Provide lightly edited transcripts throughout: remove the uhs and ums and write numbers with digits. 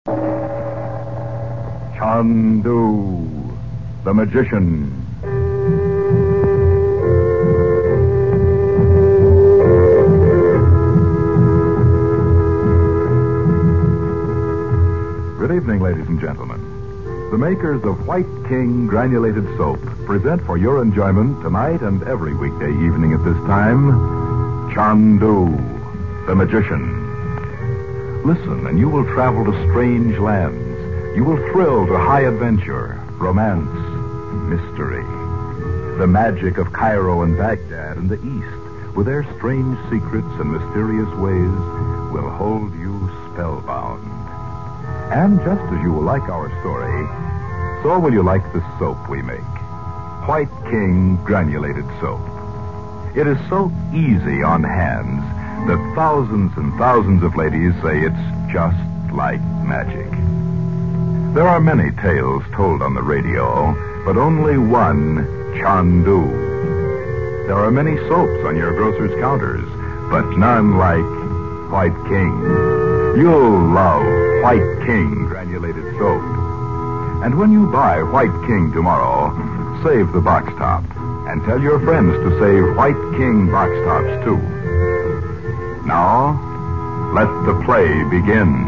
Chandu, the magician. Good evening, ladies and gentlemen. The makers of White King Granulated Soap present for your enjoyment tonight and every weekday evening at this time, Chandu, the magician. Listen, and you will travel to strange lands. You will thrill to high adventure, romance, mystery. The magic of Cairo and Baghdad and the East, with their strange secrets and mysterious ways, will hold you spellbound. And just as you will like our story, so will you like the soap we make. White King Granulated Soap. It is so easy on hands that thousands and thousands of ladies say it's just like magic. There are many tales told on the radio, but only one Chandu. There are many soaps on your grocer's counters, but none like White King. You'll love White King Granulated Soap. And when you buy White King tomorrow, save the box top. And tell your friends to save White King box tops, too. Now, let the play begin.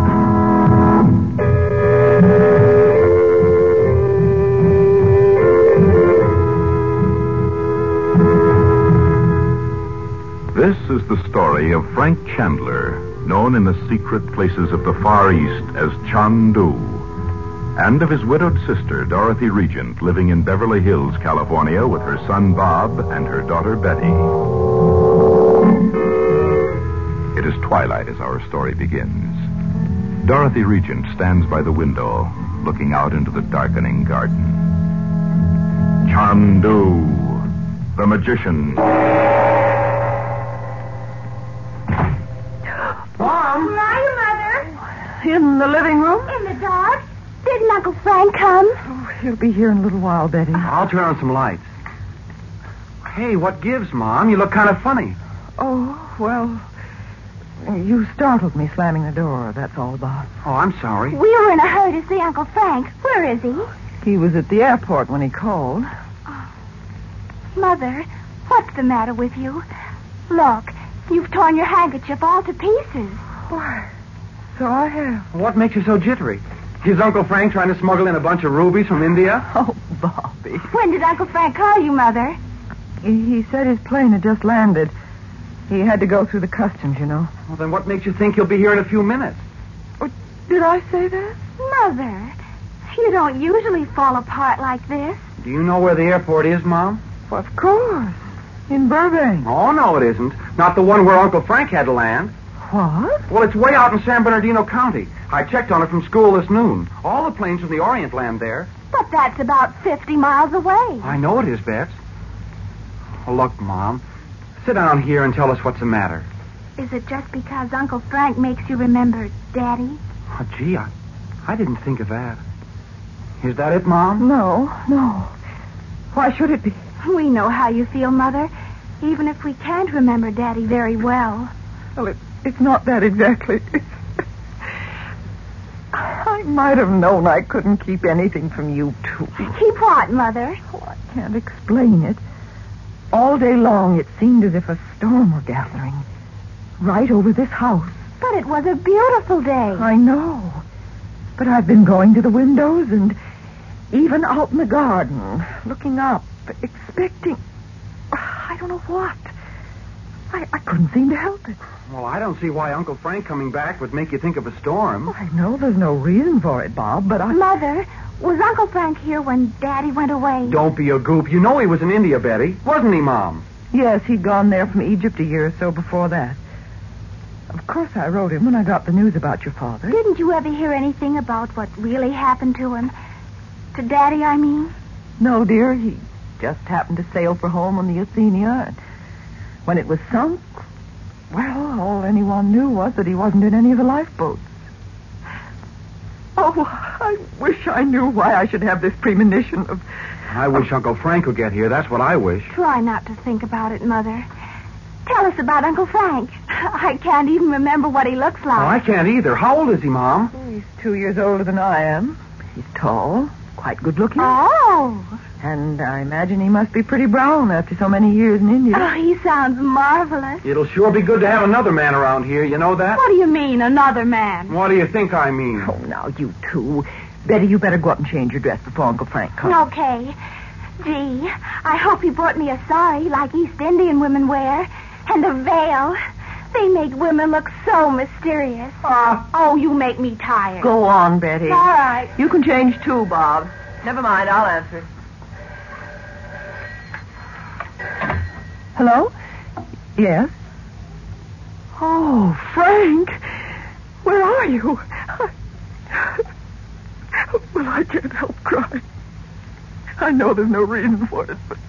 This is the story of Frank Chandler, known in the secret places of the Far East as Chandu, and of his widowed sister, Dorothy Regent, living in Beverly Hills, California, with her son Bob and her daughter Betty. It is twilight as our story begins. Dorothy Regent stands by the window, looking out into the darkening garden. Chandu, the magician. Mom! Where are you, Mother? In the living room? In the dark? Didn't Uncle Frank come? Oh, he'll be here in a little while, Betty. I'll turn on some lights. Hey, what gives, Mom? You look kind of funny. Oh, well, you startled me slamming the door. That's all, Bob. Oh, I'm sorry. We were in a hurry to see Uncle Frank. Where is he? He was at the airport when he called. Mother, what's the matter with you? Look, you've torn your handkerchief all to pieces. Why, so I have. What makes you so jittery? Is Uncle Frank trying to smuggle in a bunch of rubies from India? Oh, Bobby. When did Uncle Frank call you, Mother? He said his plane had just landed. He had to go through the customs, you know. Well, then what makes you think he'll be here in a few minutes? Oh, did I say that? Mother, you don't usually fall apart like this. Do you know where the airport is, Mom? Well, of course. In Burbank. Oh, no, it isn't. Not the one where Uncle Frank had to land. What? Well, it's way out in San Bernardino County. I checked on it from school this noon. All the planes from the Orient land there. But that's about 50 miles away. I know it is, Bets. Oh, look, Mom. Sit down here and tell us what's the matter. Is it just because Uncle Frank makes you remember Daddy? Oh, gee, I didn't think of that. Is that it, Mom? No. Why should it be? We know how you feel, Mother, even if we can't remember Daddy very well. Well, it's not that exactly. I might have known I couldn't keep anything from you, too. Keep what, Mother? Oh, I can't explain it. All day long, it seemed as if a storm were gathering. Right over this house. But it was a beautiful day. I know. But I've been going to the windows and even out in the garden, looking up, expecting... I don't know what. I couldn't seem to help it. Well, I don't see why Uncle Frank coming back would make you think of a storm. I know there's no reason for it, Bob, but Mother, was Uncle Frank here when Daddy went away? Don't be a goop. You know he was in India, Betty. Wasn't he, Mom? Yes, he'd gone there from Egypt a year or so before that. Of course I wrote him when I got the news about your father. Didn't you ever hear anything about what really happened to him? To Daddy, I mean? No, dear. He just happened to sail for home on the Athenia. And when it was sunk, well, all anyone knew was that he wasn't in any of the lifeboats. Oh, I wish I knew why I should have this premonition of... I wish Uncle Frank would get here. That's what I wish. Try not to think about it, Mother. Tell us about Uncle Frank. I can't even remember what he looks like. Oh, I can't either. How old is he, Mom? He's 2 years older than I am. He's tall, quite good looking. Oh. And I imagine he must be pretty brown after so many years in India. Oh, he sounds marvelous. It'll sure be good to have another man around here, you know that? What do you mean, another man? What do you think I mean? Oh, now, you two. Betty, you better go up and change your dress before Uncle Frank comes. Okay. Gee, I hope he brought me a sari like East Indian women wear. And a veil. They make women look so mysterious. Oh, you make me tired. Go on, Betty. All right. You can change too, Bob. Never mind, I'll answer. Hello? Yes? Oh, Frank. Where are you? Well, I can't help crying. I know there's no reason for it, but...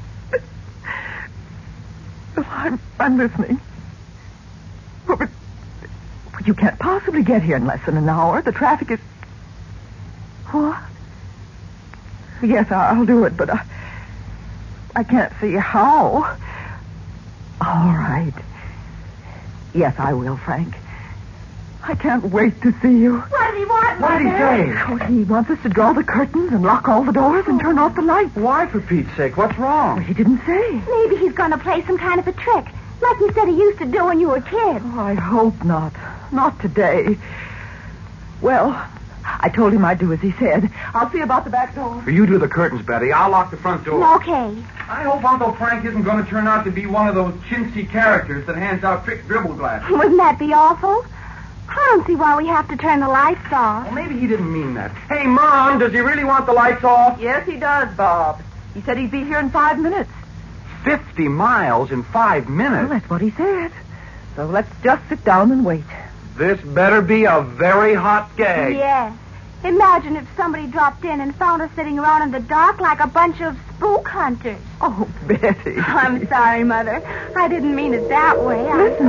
Well, I'm listening. Oh, but you can't possibly get here in less than an hour. The traffic is... What? Yes, I'll do it, but I can't see how. All right. Yes, I will, Frank. I can't wait to see you. What does he want, What did he Mother? say? Oh, he wants us to draw the curtains and lock all the doors and turn off the lights. Why, for Pete's sake? What's Well, wrong? he didn't say. Maybe he's going to play some kind of a trick, like you said he used to do when you were kids. Oh, I hope not. Not today. Well, I told him I'd do as he said. I'll see about the back door. You do the curtains, Betty. I'll lock the front door. Okay. I hope Uncle Frank isn't going to turn out to be one of those chintzy characters that hands out trick dribble glasses. Wouldn't that be awful? I don't see why we have to turn the lights off. Well, maybe he didn't mean that. Hey, Mom, does he really want the lights off? Yes, he does, Bob. He said he'd be here in 5 minutes. 50 miles in 5 Well, minutes. that's what he said. So let's just sit down and wait. This better be a very hot gag. Yes. Imagine if somebody dropped in and found us sitting around in the dark like a bunch of spook hunters. Oh, Betty. I'm sorry, Mother. I didn't mean it that way. Listen.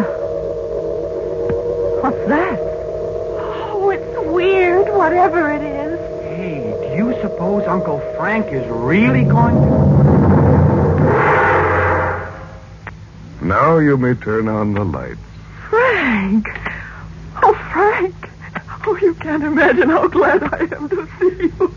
What's that? Oh, it's weird, whatever it is. Hey, do you suppose Uncle Frank is really going to... Now you may turn on the lights. Frank. Oh, Frank. Oh, you can't imagine how glad I am to see you.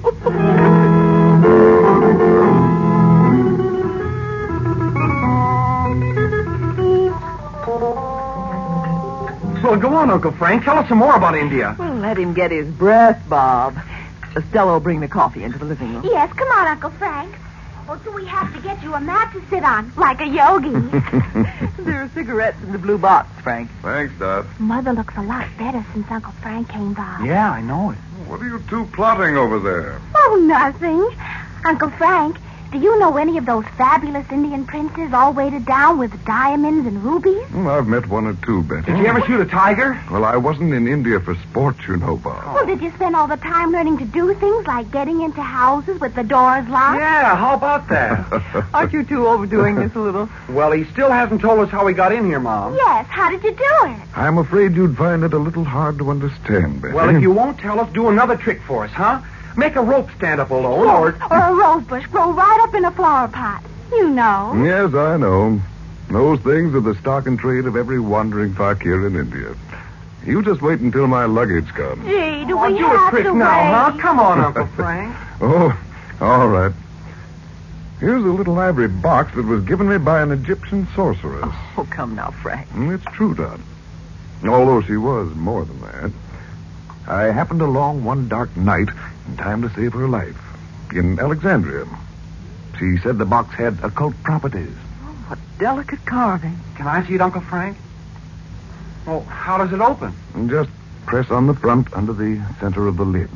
Well, go on, Uncle Frank. Tell us some more about India. Well, let him get his breath, Bob. Stella will bring the coffee into the living room. Yes, come on, Uncle Frank. Or do we have to get you a mat to sit on, like a yogi? There are cigarettes in the blue box, Frank. Thanks, Dot. Mother looks a lot better since Uncle Frank came by. Yeah, I know it. What are you two plotting over there? Oh, nothing. Uncle Frank, do you know any of those fabulous Indian princes all weighted down with diamonds and rubies? I've met one or two, Betty. Did you ever shoot a tiger? Well, I wasn't in India for sport, you know, Bob. Well, did you spend all the time learning to do things like getting into houses with the doors locked? Yeah, how about that? Aren't you two overdoing this a little? Well, he still hasn't told us how he got in here, Mom. Yes, how did you do it? I'm afraid you'd find it a little hard to understand, Betty. Well, if you won't tell us, do another trick for us, huh? Make a rope stand up alone, or... Or a rose bush grow right up in a flower pot. You know. Yes, I know. Those things are the stock and trade of every wandering fakir in India. You just wait until my luggage comes. Gee, do Oh, we do have a trick to now, wait? huh? Come on, Uncle Frank. Oh, all right. Here's a little ivory box that was given me by an Egyptian sorceress. Oh, come now, Frank. It's true, Dot. Although she was more than that. I happened along one dark night in time to save her life in Alexandria. She said the box had occult properties. Oh, what delicate carving. Can I see it, Uncle Frank? Oh, how does it open? Just press on the front under the center of the lid.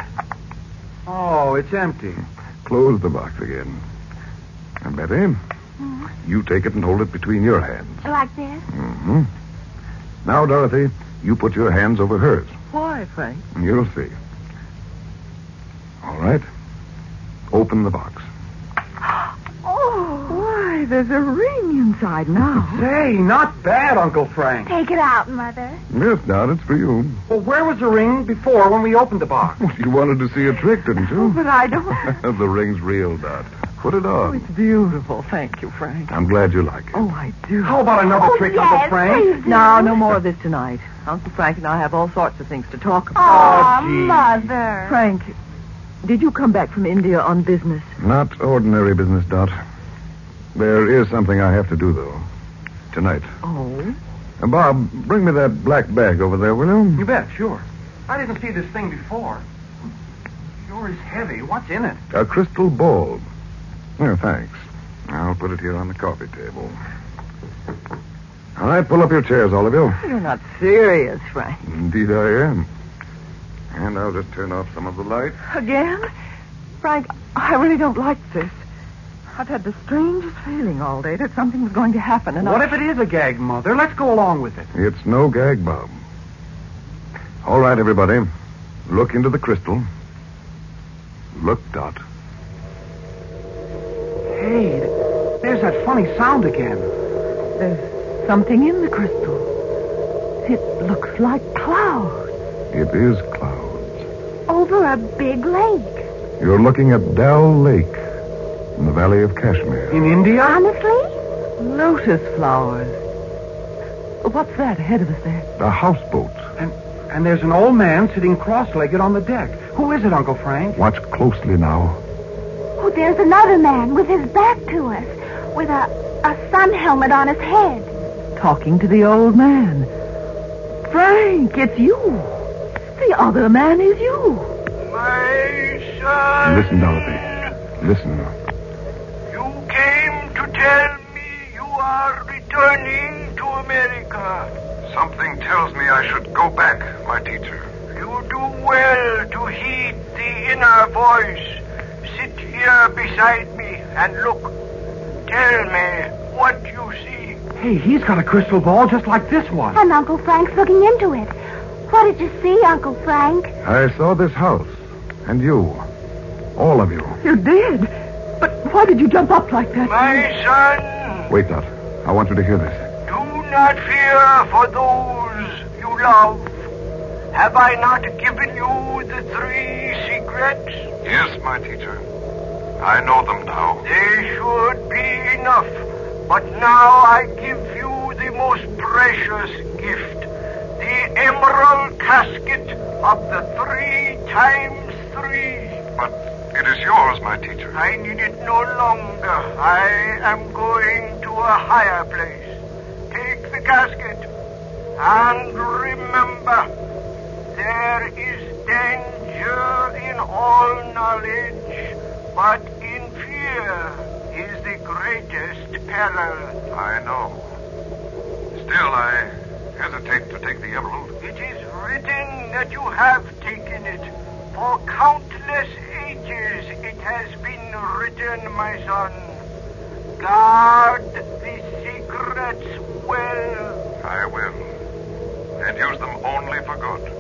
Oh, it's empty. Close the box again. And Betty, you take it and hold it between your hands. Like this? Mm-hmm. Now, Dorothy, you put your hands over hers. Why, Frank? You'll see. All right. Open the box. Oh, why, there's a ring inside now. Say, not bad, Uncle Frank. Take it out, Mother. Yes, Dot, it's for you. Well, where was the ring before when we opened the box? You wanted to see a trick, didn't you? But I don't... The ring's real, Dot. Put it Oh, on. it's beautiful. Thank you, Frank. I'm glad you like it. Oh, I do. How about another trick, yes, Uncle Frank? please do. No, no more of this tonight. Uncle Frank and I have all sorts of things to talk about. Oh, gee. Mother. Frank, did you come back from India on business? Not ordinary business, Dot. There is something I have to do, though. Tonight. Oh? Bob, bring me that black bag over there, will you? You bet, sure. I didn't see this thing before. Sure is heavy. What's in it? A crystal ball. Oh, thanks. I'll put it here on the coffee table. All right, pull up your chairs, all of you. You're not serious, Frank. Indeed I am. And I'll just turn off some of the light. Again? Frank, I really don't like this. I've had the strangest feeling all day that something's going to happen, and What if it is a gag, Mother? Let's go along with it. It's no gag, Bob. All right, everybody. Look into the crystal. Look, Dot. Hey, there's that funny sound again. There's something in the crystal. It looks like clouds. It is clouds. Over a big lake. You're looking at Dal Lake in the Valley of Kashmir. In India? Honestly? Lotus flowers. What's that ahead of us there? A houseboat. And there's an old man sitting cross-legged on the deck. Who is it, Uncle Frank? Watch closely now. Oh, there's another man with his back to us, with a sun helmet on his head. Talking to the old man. Frank, it's you. The other man is you. My son. Listen, Dorothy. Listen. You came to tell me you are returning to America. Something tells me I should go back, my teacher. You do well to heed the inner voice. Sit here beside me and look. Tell me what you see. Hey, he's got a crystal ball just like this one. And Uncle Frank's looking into it. What did you see, Uncle Frank? I saw this house. And you. All of you. You did? But why did you jump up like that? My son, Wait, Dot. I want you to hear this. do not fear for those you love. Have I not given you the 3 secrets? Yes, my teacher. I know them now. They should be enough. But now I give you the most precious gift. The emerald casket of the 3 times 3. But it is yours, my teacher. I need it no longer. I am going to a higher place. Take the casket and remember, there is danger in all knowledge, but in fear is the greatest peril. I know. Still, I hesitate to take the emerald. It is written that you have taken it. For countless ages it has been written, my son. Guard the secrets well. I will. And use them only for good.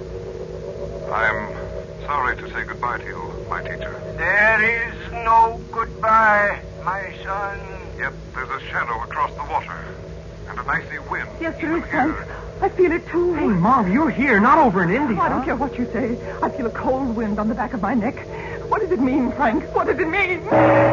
I'm sorry to say goodbye to you, my teacher. There is no goodbye, my son. Yet there's a shadow across the water. And an icy wind. Yes, there is, Frank. I feel it too. Hey, Mom, you're here, not over in India. I don't care what you say. I feel a cold wind on the back of my neck. What does it mean, Frank? What does it mean?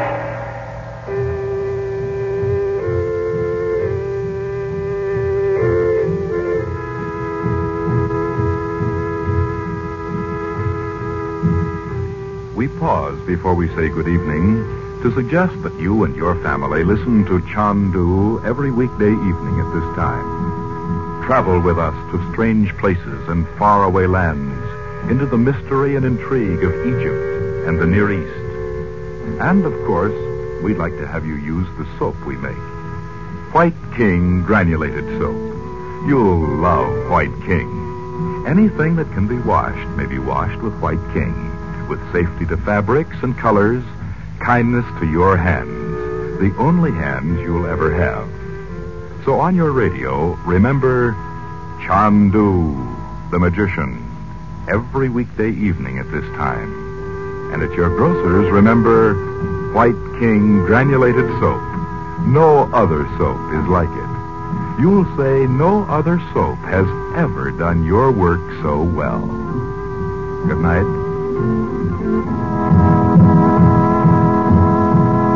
We pause before we say good evening to suggest that you and your family listen to Chandu every weekday evening at this time. Travel with us to strange places and faraway lands, into the mystery and intrigue of Egypt and the Near East. And, of course, we'd like to have you use the soap we make. White King Granulated Soap. You'll love White King. Anything that can be washed may be washed with White King, with safety to fabrics and colors, kindness to your hands, the only hands you'll ever have. So on your radio, remember Chandu, the magician, every weekday evening at this time. And at your grocer's, remember White King Granulated Soap. No other soap is like it. You'll say no other soap has ever done your work so well. Good night.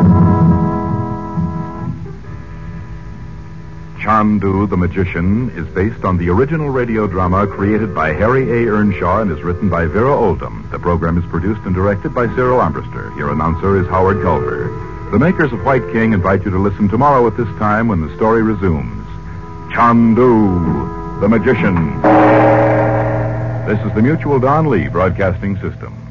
Chandu the Magician is based on the original radio drama created by Harry A. Earnshaw and is written by Vera Oldham. The program is produced and directed by Cyril Armbruster. Your announcer is Howard Culver. The makers of White King invite you to listen tomorrow at this time when the story resumes. Chandu the Magician. This is the Mutual Don Lee Broadcasting System.